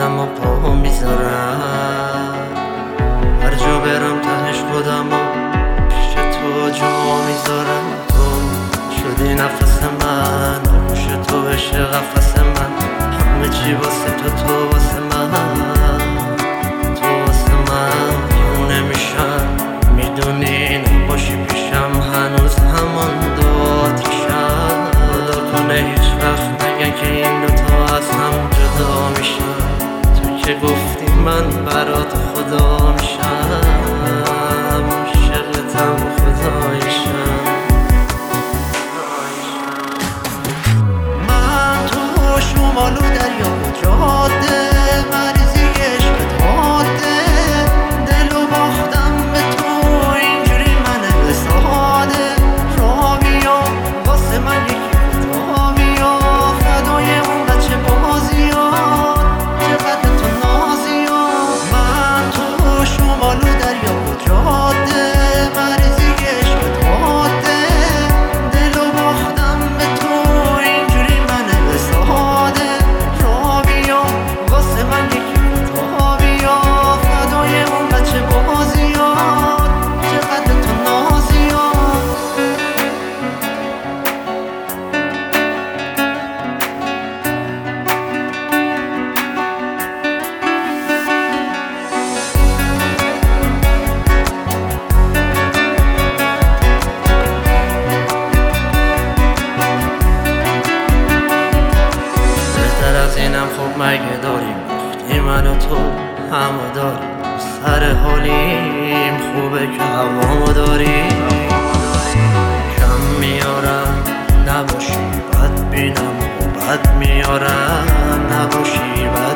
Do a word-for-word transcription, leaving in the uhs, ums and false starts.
خودم و پا میذارم، هر جا برم تهش خودم و پیش تو جا میذارم. تو شدی نفس من، آغوش تو بشه قفس من، همه چی واسه تو، تو واسه من، تو واسه من. دیونه میشم میدونی نباشی پیشم، هنوز همان دو آتیشم. خدا کنه هیچ وقت نگه که این دوتا از هم جدا میشن. تو که گفتی من برات خدا میشم، عاشقتم خداییشم. من تو شمالو دریا و جاده، مریضی عشقت حاده، دلو باختم به تو اینجوری منه ساده. را بیا واسه من یکی را بیا، فدای اون بچه بازیات، چقدر تو نازیات. من تو شمالو دریا و جاده، مریضی عشقت حاده، دلو باختم به تو اینجوری منه ساده. را بیا واسه من یکی را بیا، فدای اون بچه بازیات، چقدر تو نازیات. بهتر از اینم خوب مگه داریم، وقتی من و تو همو داریم، سر حالیم خوبه که هوامو داریم. کم میارم نباشی بد بینم و بد میارم نباشی بد